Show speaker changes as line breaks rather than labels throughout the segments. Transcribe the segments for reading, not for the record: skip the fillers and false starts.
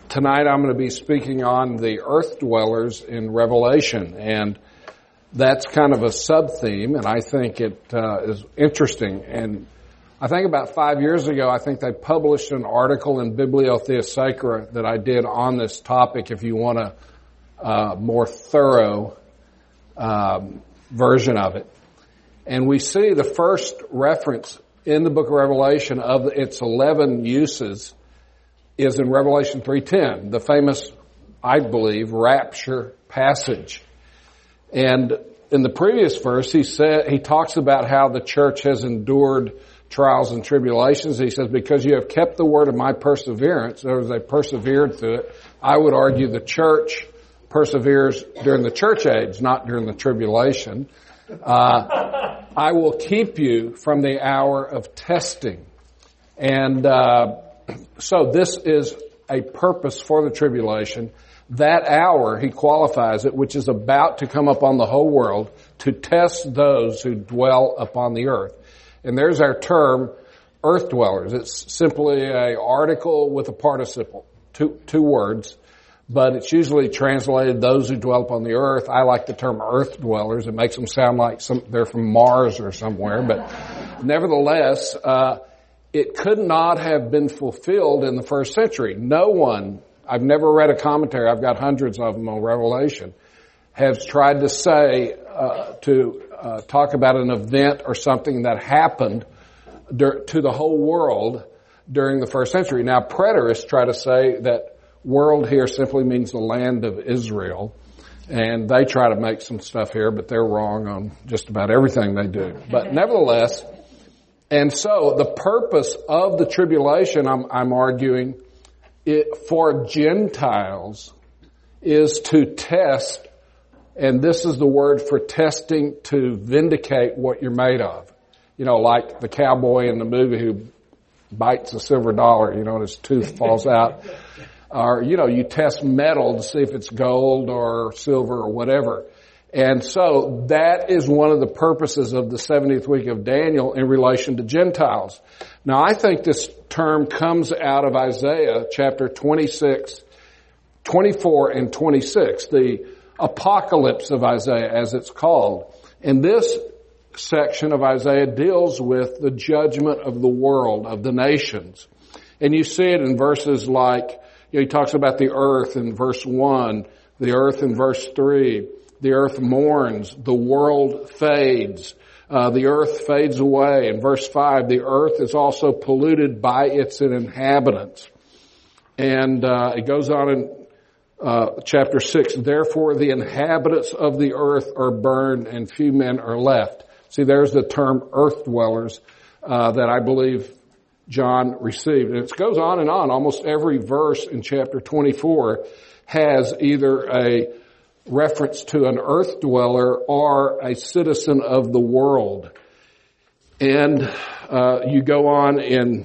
Tonight I'm going to be speaking on the earth dwellers in Revelation, and that's kind of a sub-theme, and I think it is interesting. And I think about 5 years ago, I think they published an article in Bibliothea Sacra that I did on this topic if you want a more thorough version of it. And we see the first reference in the book of Revelation of its 11 uses is in Revelation 3:10, the famous, I believe, rapture passage. And in the previous verse, he talks about how the church has endured trials and tribulations. He says, because you have kept the word of my perseverance, in other words, they persevered through it. I would argue the church perseveres during the church age, not during the tribulation. I will keep you from the hour of testing. And so this is a purpose for the tribulation. That hour, he qualifies it, which is about to come upon the whole world to test those who dwell upon the earth. And there's our term, earth dwellers. It's simply an article with a participle, two words, but it's usually translated those who dwell upon the earth. I like the term earth dwellers. It makes them sound like they're from Mars or somewhere, but nevertheless, it could not have been fulfilled in the first century. No one, I've never read a commentary, I've got hundreds of them on Revelation, has tried to say, talk about an event or something that happened to the whole world during the first century. Now, preterists try to say that world here simply means the land of Israel, and they try to make some stuff here, but they're wrong on just about everything they do. But nevertheless, and so the purpose of the tribulation, I'm arguing, for Gentiles is to test, and this is the word for testing, to vindicate what you're made of. You know, like the cowboy in the movie who bites a silver dollar, you know, and his tooth falls out. Or, you know, you test metal to see if it's gold or silver or whatever. And so that is one of the purposes of the 70th week of Daniel in relation to Gentiles. Now, I think this term comes out of Isaiah chapter 26, 24 and 26, the apocalypse of Isaiah as it's called. And this section of Isaiah deals with the judgment of the world, of the nations. And you see it in verses like, you know, he talks about the earth in verse 1, the earth in verse 3. The earth mourns, the world fades, the earth fades away. In verse 5, the earth is also polluted by its inhabitants. And it goes on in chapter 6, therefore the inhabitants of the earth are burned and few men are left. See, there's the term earth dwellers that I believe John received. And it goes on and on. Almost every verse in chapter 24 has either a reference to an earth dweller or a citizen of the world. And you go on in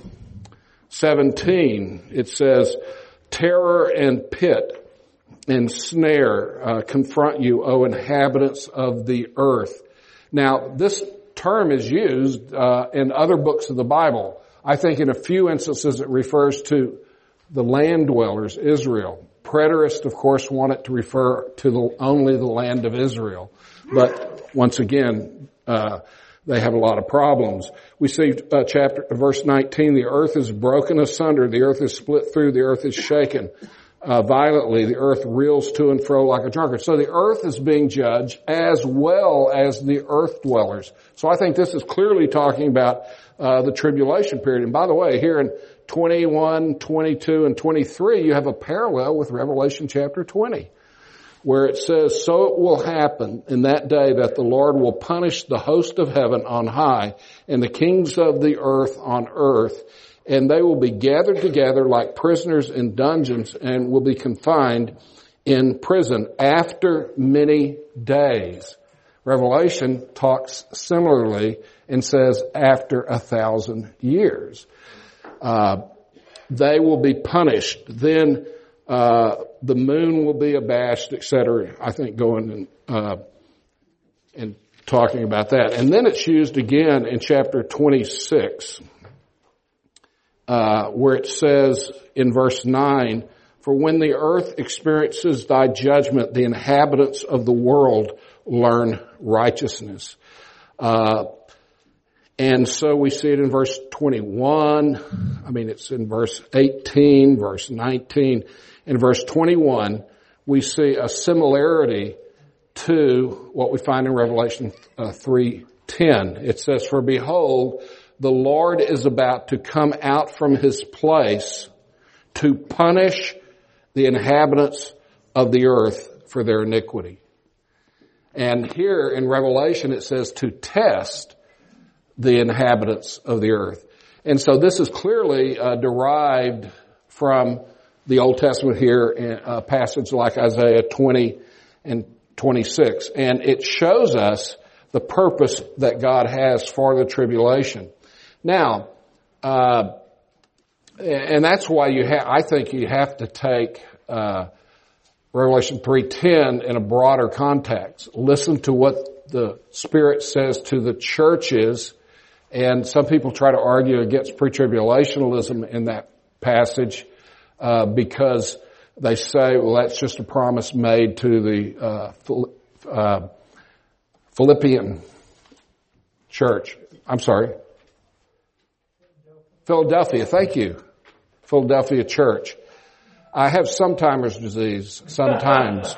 17, it says, terror and pit and snare confront you, O inhabitants of the earth. Now, this term is used in other books of the Bible. I think in a few instances it refers to the land dwellers, Israel. Preterists, of course, want it to refer to only the land of Israel. But once again, they have a lot of problems. We see verse 19, the earth is broken asunder, the earth is split through, the earth is shaken violently, the earth reels to and fro like a drunkard. So the earth is being judged as well as the earth dwellers. So I think this is clearly talking about the tribulation period. And by the way, here in 21, 22, and 23, you have a parallel with Revelation chapter 20, where it says, so it will happen in that day that the Lord will punish the host of heaven on high and the kings of the earth on earth, and they will be gathered together like prisoners in dungeons and will be confined in prison after many days. Revelation talks similarly and says after 1,000 years. They will be punished. Then the moon will be abashed, etc. I think going and talking about that. And then it's used again in chapter 26, where it says in verse 9, For when the earth experiences thy judgment, the inhabitants of the world learn righteousness. And so we see it in verse 21. It's in verse 18, verse 19. In verse 21, we see a similarity to what we find in Revelation 3:10. It says, for behold, the Lord is about to come out from his place to punish the inhabitants of the earth for their iniquity. And here in Revelation it says to test the inhabitants of the earth. And so this is clearly derived from the Old Testament here in a passage like Isaiah 20 and 26. And it shows us the purpose that God has for the tribulation. Now, and that's why I think you have to take Revelation 3:10 in a broader context. Listen to what the Spirit says to the churches. And some people try to argue against pre-tribulationalism in that passage because they say, well, that's just a promise made to the Philippian church. I'm sorry. Philadelphia, thank you. Philadelphia church. I have sometimer's disease sometimes.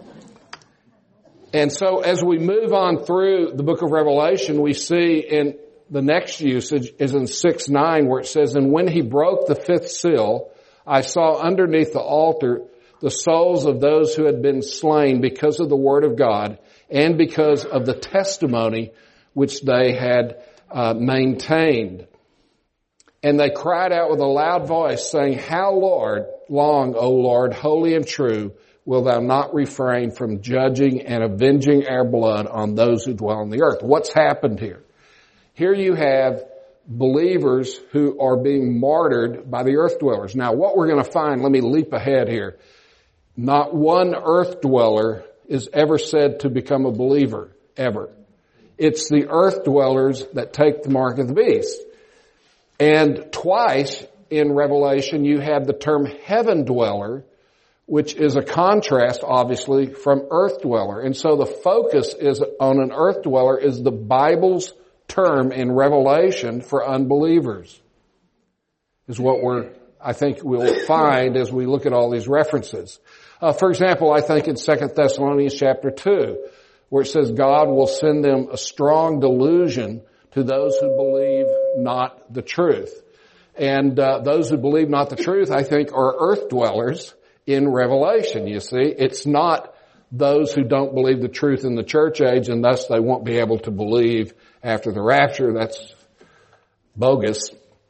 And so as we move on through the book of Revelation, we see in the next usage is in 6:9 where it says, and when he broke the fifth seal, I saw underneath the altar the souls of those who had been slain because of the word of God and because of the testimony which they had maintained. And they cried out with a loud voice, saying, how long, O Lord, holy and true, will thou not refrain from judging and avenging our blood on those who dwell on the earth? What's happened here? Here you have believers who are being martyred by the earth dwellers. Now, what we're going to find, let me leap ahead here. Not one earth dweller is ever said to become a believer, ever. It's the earth dwellers that take the mark of the beast. And twice in Revelation you have the term heaven dweller, which is a contrast, obviously, from earth dweller. And so the focus is on an earth dweller is the Bible's term in Revelation for unbelievers. Is what I think we'll find as we look at all these references. For example, I think in 2 Thessalonians chapter 2, where it says God will send them a strong delusion to those who believe not the truth. And those who believe not the truth, I think, are earth dwellers in Revelation, you see. It's not those who don't believe the truth in the church age, and thus they won't be able to believe after the rapture. That's bogus.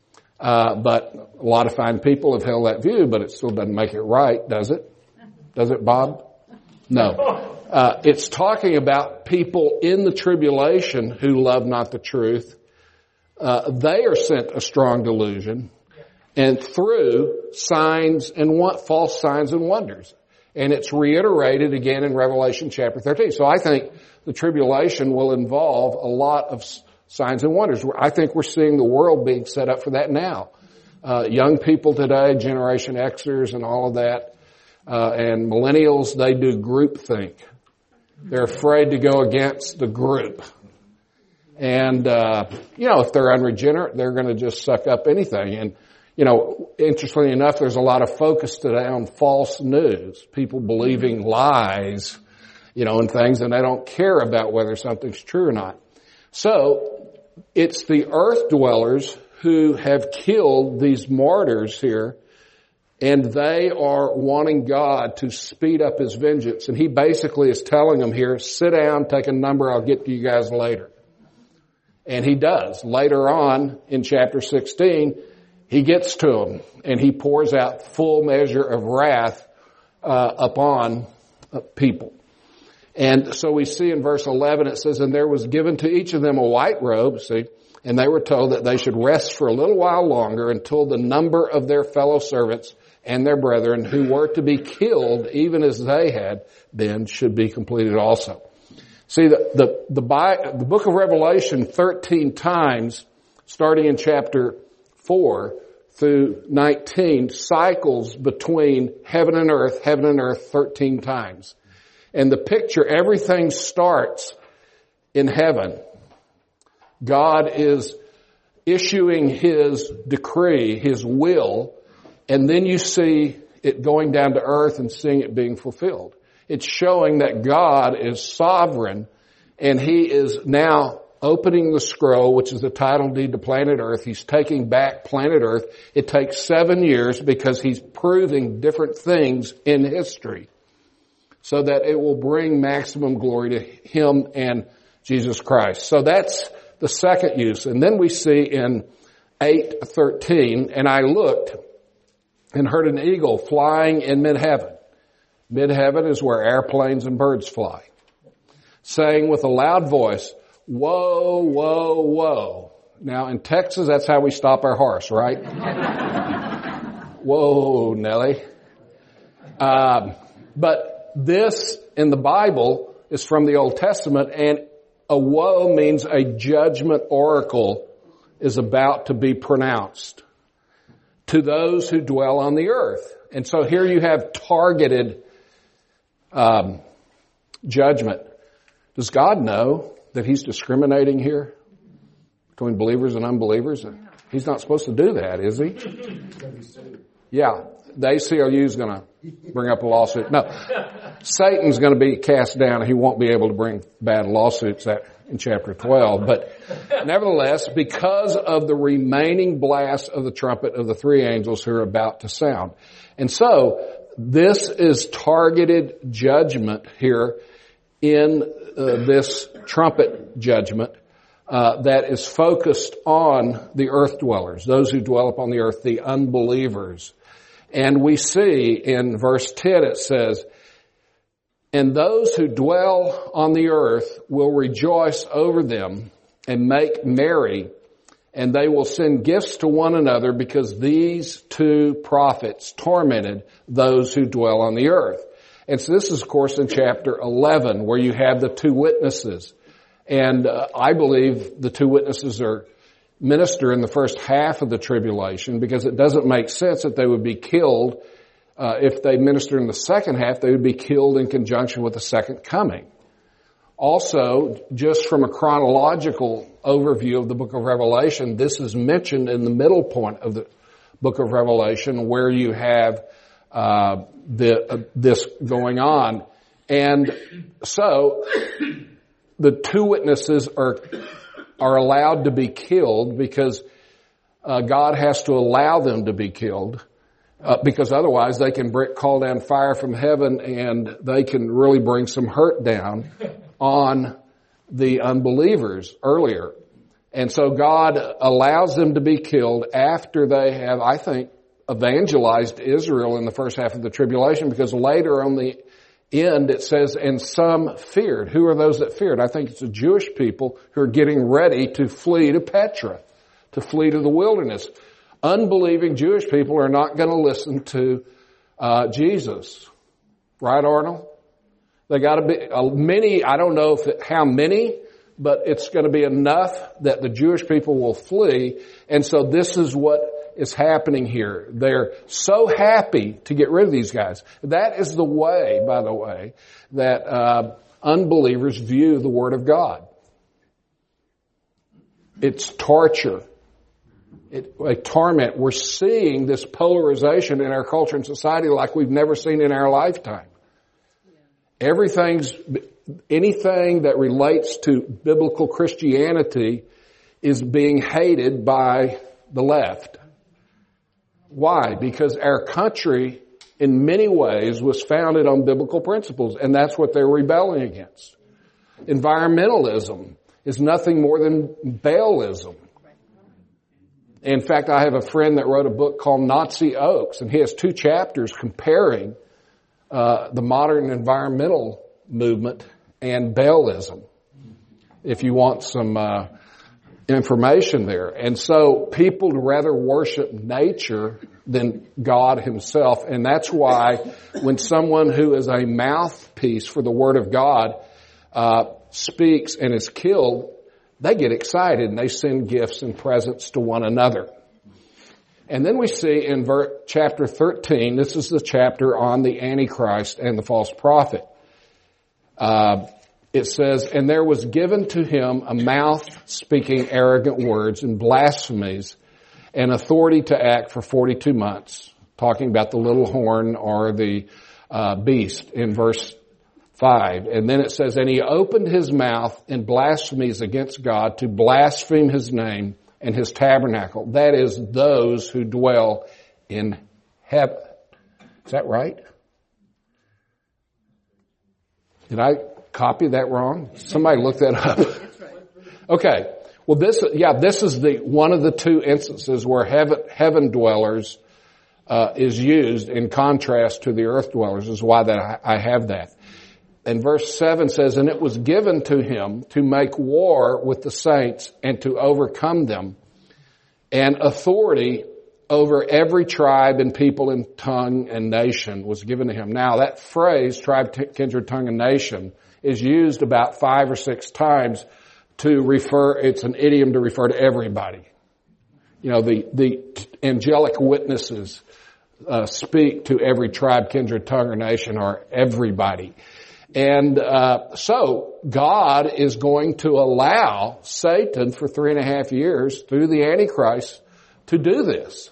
But a lot of fine people have held that view, but it still doesn't make it right, does it? Does it, Bob? No. It's talking about people in the tribulation who love not the truth. They are sent a strong delusion and through signs and false signs and wonders. And it's reiterated again in Revelation chapter 13. So I think the tribulation will involve a lot of signs and wonders. I think we're seeing the world being set up for that now. Young people today, Generation Xers and all of that, and millennials, they do groupthink. They're afraid to go against the group. And, if they're unregenerate, they're going to just suck up anything. And, interestingly enough, there's a lot of focus today on false news. People believing lies, and things, and they don't care about whether something's true or not. So, it's the earth dwellers who have killed these martyrs here, and they are wanting God to speed up his vengeance. And he basically is telling them here, sit down, take a number, I'll get to you guys later. And he does. Later on in chapter 16, he gets to them and he pours out full measure of wrath upon people. And so we see in verse 11, it says, and there was given to each of them a white robe, and they were told that they should rest for a little while longer until the number of their fellow servants and their brethren who were to be killed, even as they had been, should be completed also. See, the book of Revelation 13 times, starting in chapter 4 through 19 cycles between heaven and earth 13 times. And the picture, everything starts in heaven. God is issuing His decree, His will, and then you see it going down to earth and seeing it being fulfilled. It's showing that God is sovereign, and He is now opening the scroll, which is the title deed to planet Earth. He's taking back planet Earth. It takes 7 years because He's proving different things in history so that it will bring maximum glory to Him and Jesus Christ. So that's the second use. And then we see in 8:13, and I looked and heard an eagle flying in mid-heaven. Mid-heaven is where airplanes and birds fly, saying with a loud voice, "Whoa, whoa, whoa." Now in Texas, that's how we stop our horse, right? Whoa, Nelly. But this in the Bible is from the Old Testament, and a woe means a judgment oracle is about to be pronounced to those who dwell on the earth. And so here you have targeted judgment. Does God know that He's discriminating here between believers and unbelievers? He's not supposed to do that, is He? Yeah, the ACLU is going to bring up a lawsuit. No, Satan's going to be cast down. He won't be able to bring bad lawsuits in chapter 12. But nevertheless, because of the remaining blast of the trumpet of the three angels who are about to sound. And so this is targeted judgment here in this trumpet judgment that is focused on the earth dwellers, those who dwell upon the earth, the unbelievers. And we see in verse 10 it says, "And those who dwell on the earth will rejoice over them and make merry, and they will send gifts to one another because these two prophets tormented those who dwell on the earth." And so this is, of course, in chapter 11, where you have the two witnesses. And I believe the two witnesses minister in the first half of the tribulation, because it doesn't make sense that they would be killed. If they minister in the second half, they would be killed in conjunction with the second coming. Also, just from a chronological overview of the book of Revelation, this is mentioned in the middle point of the book of Revelation, where you have this going on. And so the two witnesses are allowed to be killed because God has to allow them to be killed, because otherwise they can call down fire from heaven and they can really bring some hurt down on the unbelievers earlier. And so God allows them to be killed after they have, I think, evangelized Israel in the first half of the tribulation, because later on the end it says, "And some feared." Who are those that feared? I think it's the Jewish people who are getting ready to flee to Petra, to flee to the wilderness. Unbelieving Jewish people are not going to listen to Jesus. Right, Arnold? They got to be many. I don't know how many, but it's going to be enough that the Jewish people will flee. And so this is what is happening here. They're so happy to get rid of these guys. That is the way, by the way, that unbelievers view the Word of God. It's torture. A torment. We're seeing this polarization in our culture and society like we've never seen in our lifetime. Anything that relates to biblical Christianity is being hated by the left. Why? Because our country, in many ways, was founded on biblical principles, and that's what they're rebelling against. Environmentalism is nothing more than Baalism. In fact, I have a friend that wrote a book called Nazi Oaks, and he has 2 chapters comparing the modern environmental movement and Baalism, if you want some information there. And so people rather worship nature than God Himself, and that's why when someone who is a mouthpiece for the Word of God speaks and is killed, they get excited and they send gifts and presents to one another. And then we see in chapter 13, this is the chapter on the Antichrist and the false prophet. It says, and there was given to him a mouth speaking arrogant words and blasphemies and authority to act for 42 months, talking about the little horn or the beast in verse 5. And then it says, and he opened his mouth in blasphemies against God to blaspheme his name and his tabernacle. That is, those who dwell in heaven. Is that right? Did I copy that wrong? Somebody look that up. Okay. Well, this is one of the two instances where heaven dwellers is used in contrast to the earth dwellers. Is why that I have that. And verse 7 says, and it was given to him to make war with the saints and to overcome them, and authority over every tribe and people and tongue and nation was given to him. Now that phrase, tribe, kindred, tongue, and nation, is used about 5 or 6 times to refer, it's an idiom to refer to everybody. You know, the angelic witnesses speak to every tribe, kindred, tongue, or nation, or everybody. And so God is going to allow Satan for 3.5 years through the Antichrist to do this.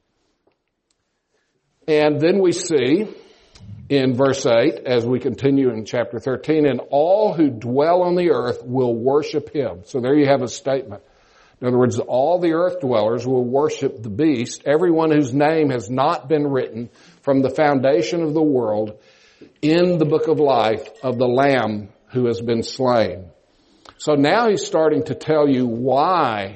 And then we see in verse 8, as we continue in chapter 13, and all who dwell on the earth will worship him. So there you have a statement. In other words, all the earth dwellers will worship the beast, everyone whose name has not been written from the foundation of the world in the book of life of the Lamb who has been slain. So now he's starting to tell you why,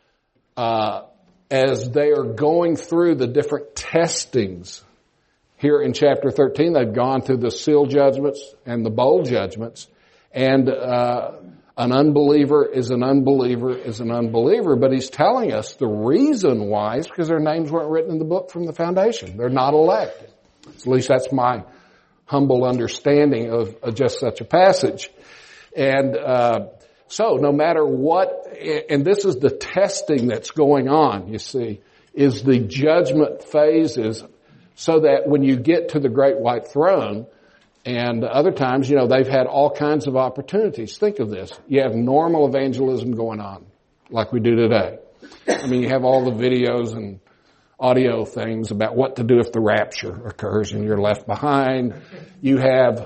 as they are going through the different testings. Here in chapter 13, they've gone through the seal judgments and the bowl judgments, and an unbeliever is an unbeliever is an unbeliever. But he's telling us the reason why is because their names weren't written in the book from the foundation. They're not elected. At least that's my humble understanding of just such a passage. And so no matter what, and this is the testing that's going on, you see, is the judgment phases, so that when you get to the great white throne, and other times, you know, they've had all kinds of opportunities. Think of this. You have normal evangelism going on, like we do today. I mean, you have all the videos and audio things about what to do if the rapture occurs and you're left behind. You have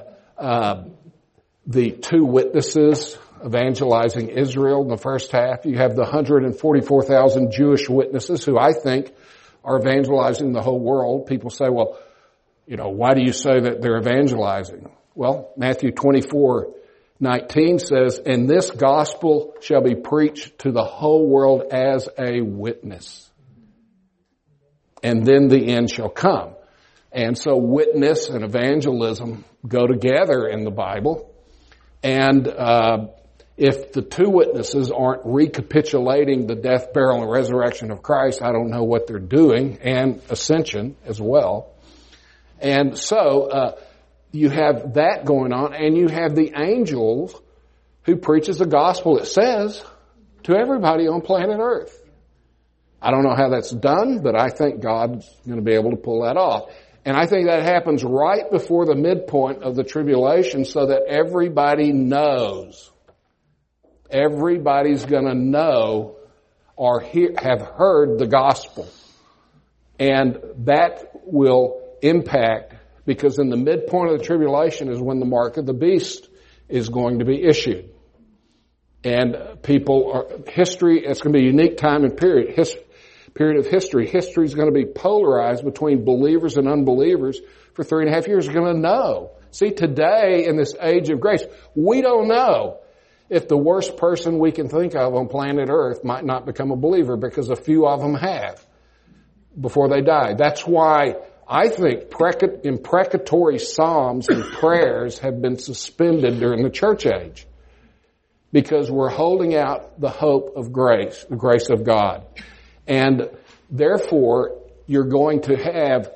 the 2 witnesses evangelizing Israel in the first half. You have the 144,000 Jewish witnesses who I think are evangelizing the whole world. People say, well, you know, why do you say that they're evangelizing? Well, Matthew 24:19 says, and this gospel shall be preached to the whole world as a witness, and then the end shall come. And so witness and evangelism go together in the Bible. And if the 2 witnesses aren't recapitulating the death, burial, and resurrection of Christ, I don't know what they're doing, and ascension as well. And so you have that going on, and you have the angels who preaches the gospel, it says, to everybody on planet Earth. I don't know how that's done, but I think God's going to be able to pull that off. And I think that happens right before the midpoint of the tribulation, so that everybody knows. Everybody's going to know or have heard the gospel. And that will impact, because in the midpoint of the tribulation is when the mark of the beast is going to be issued. And history, it's going to be a unique time and period of history. History is going to be polarized between believers and unbelievers for 3.5 years. You're going to know. See, today in this age of grace, we don't know if the worst person we can think of on planet Earth might not become a believer, because a few of them have before they die. That's why I think imprecatory psalms and prayers have been suspended during the church age, because we're holding out the hope of grace, the grace of God. And therefore, you're going to have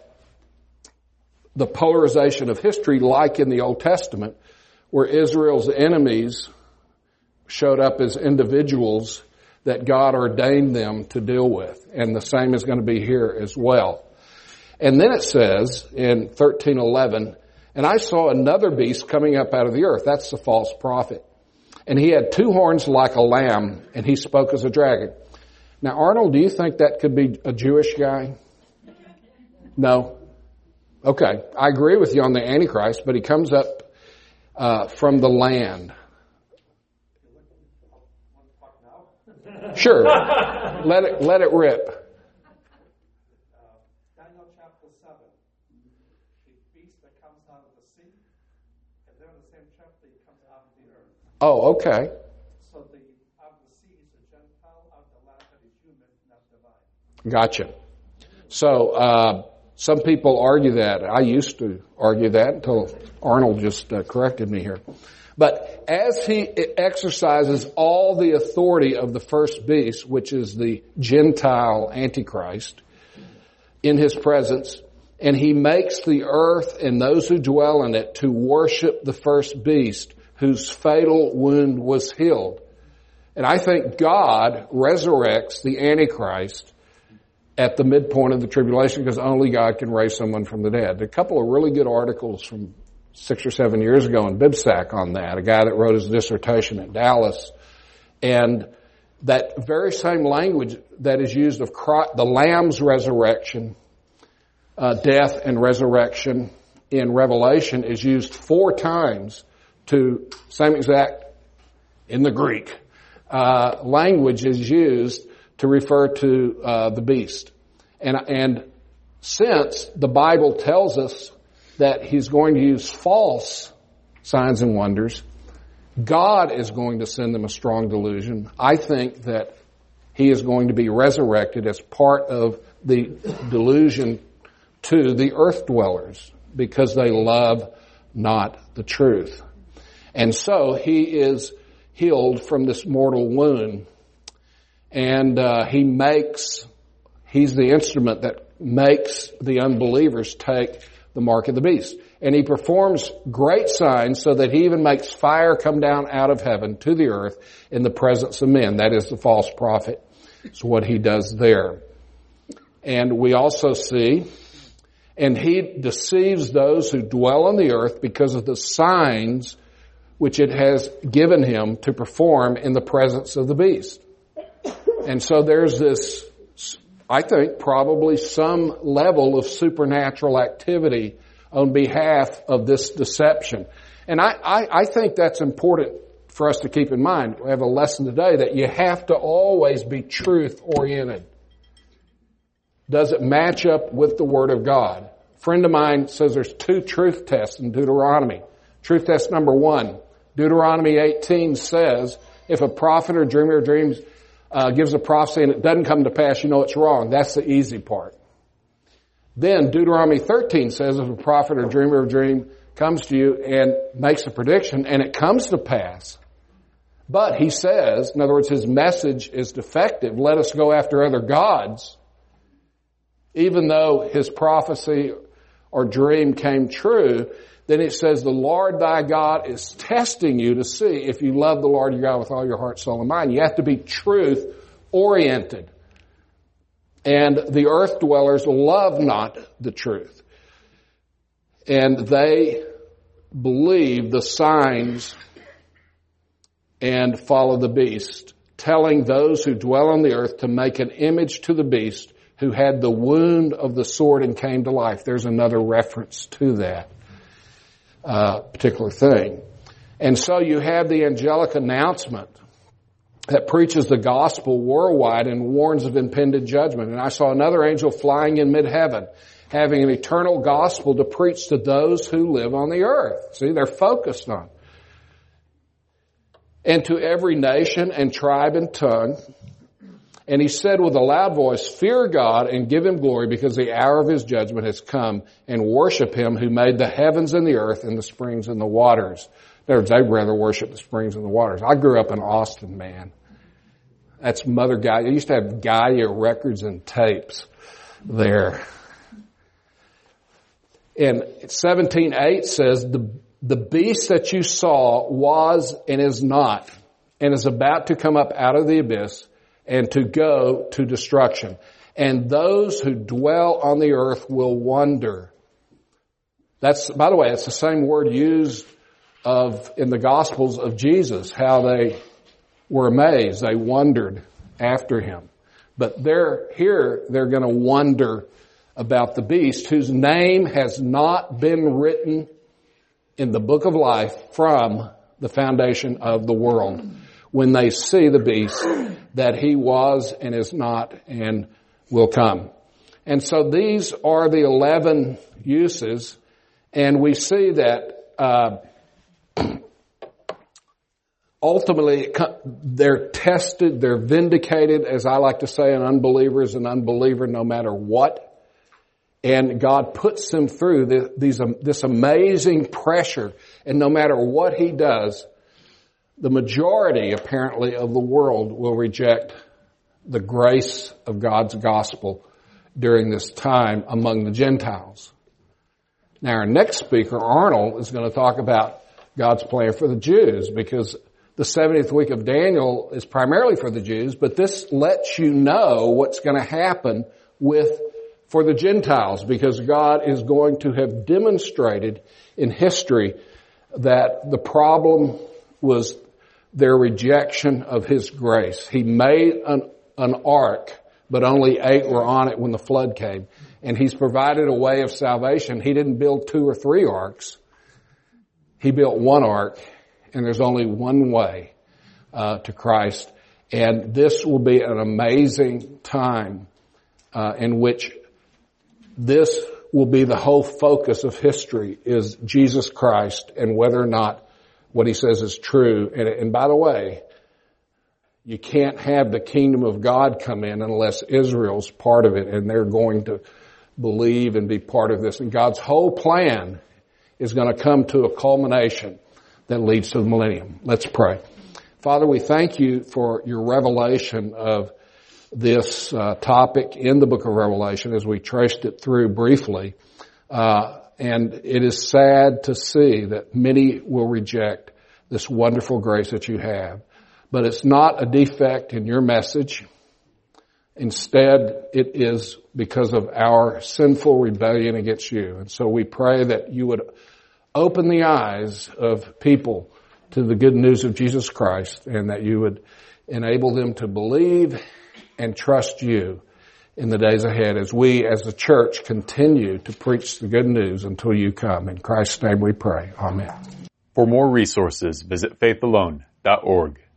the polarization of history like in the Old Testament, where Israel's enemies showed up as individuals that God ordained them to deal with. And the same is going to be here as well. And then it says in 13:11, and I saw another beast coming up out of the earth. That's the false prophet. And he had 2 horns like a lamb, and he spoke as a dragon. Now, Arnold, do you think that could be a Jewish guy? No? Okay. I agree with you on the Antichrist, but he comes up from the land. Sure. Let it rip.
Daniel chapter 7. The beast that comes out of the sea, and then in the same chapter he comes out of the earth.
Oh, okay.
So the out of the sea is a Gentile, out of the land that is human, not divine.
Gotcha. So, some people argue that. I used to argue that until Arnold just corrected me here. But as he exercises all the authority of the first beast, which is the Gentile Antichrist, in his presence, and he makes the earth and those who dwell in it to worship the first beast whose fatal wound was healed. And I think God resurrects the Antichrist at the midpoint of the tribulation because only God can raise someone from the dead. A couple of really good articles from 6 or 7 years ago in BibSac on that, a guy that wrote his dissertation at Dallas. And that very same language that is used of Christ, the Lamb's resurrection, death and resurrection in Revelation is used 4 times to same exact in the Greek. Language is used to refer to the beast. And since the Bible tells us that he's going to use false signs and wonders, God is going to send them a strong delusion. I think that he is going to be resurrected as part of the delusion to the earth dwellers because they love not the truth. And so he is healed from this mortal wound. And he's the instrument that makes the unbelievers take the mark of the beast. And he performs great signs so that he even makes fire come down out of heaven to the earth in the presence of men. That is the false prophet. It's what he does there. And we also see, and he deceives those who dwell on the earth because of the signs which it has given him to perform in the presence of the beast. And so there's this, I think, probably some level of supernatural activity on behalf of this deception. And I think that's important for us to keep in mind. We have a lesson today that you have to always be truth-oriented. Does it match up with the Word of God? A friend of mine says there's 2 truth tests in Deuteronomy. Truth test number 1, Deuteronomy 18 says, if a prophet or dreamer of dreams gives a prophecy and it doesn't come to pass, you know it's wrong. That's the easy part. Then Deuteronomy 13 says if a prophet or dreamer of dream comes to you and makes a prediction and it comes to pass, but he says, in other words, his message is defective, let us go after other gods, even though his prophecy or dream came true, then it says the Lord thy God is testing you to see if you love the Lord your God with all your heart, soul, and mind. You have to be truth-oriented. And the earth dwellers love not the truth. And they believe the signs and follow the beast, telling those who dwell on the earth to make an image to the beast who had the wound of the sword and came to life. There's another reference to that particular thing. And so you have the angelic announcement that preaches the gospel worldwide and warns of impending judgment. And I saw another angel flying in mid-heaven, having an eternal gospel to preach to those who live on the earth. See, they're focused on. And to every nation and tribe and tongue. And he said with a loud voice, fear God and give him glory because the hour of his judgment has come, and worship him who made the heavens and the earth and the springs and the waters. In other words, they'd rather worship the springs and the waters. I grew up in Austin, man. That's Mother Gaia. They used to have Gaia records and tapes there. And 17:8 says, the beast that you saw was and is not, and is about to come up out of the abyss, and to go to destruction. And those who dwell on the earth will wonder. That's, by the way, it's the same word used in the Gospels of Jesus, how they were amazed. They wondered after him. But they're going to wonder about the beast whose name has not been written in the book of life from the foundation of the world. When they see the beast, that he was and is not and will come. And so these are the 11 uses, and we see that ultimately they're tested, they're vindicated, as I like to say, an unbeliever is an unbeliever no matter what. And God puts them through this amazing pressure, and no matter what he does, the majority, apparently, of the world will reject the grace of God's gospel during this time among the Gentiles. Now, our next speaker, Arnold, is going to talk about God's plan for the Jews, because the 70th week of Daniel is primarily for the Jews, but this lets you know what's going to happen for the Gentiles, because God is going to have demonstrated in history that the problem was their rejection of his grace. He made an ark, but only 8 were on it when the flood came. And he's provided a way of salvation. He didn't build 2 or 3 arks. He built 1 ark, and there's only one way to Christ. And this will be an amazing time in which this will be the whole focus of history, is Jesus Christ and whether or not what he says is true. And by the way, you can't have the kingdom of God come in unless Israel's part of it, and they're going to believe and be part of this. And God's whole plan is going to come to a culmination that leads to the millennium. Let's pray. Father, we thank you for your revelation of this topic in the book of Revelation as we traced it through briefly. And it is sad to see that many will reject this wonderful grace that you have. But it's not a defect in your message. Instead, it is because of our sinful rebellion against you. And so we pray that you would open the eyes of people to the good news of Jesus Christ, and that you would enable them to believe and trust you in the days ahead as we, as the church, continue to preach the good news until you come. In Christ's name we pray. Amen.
For more resources, visit faithalone.org.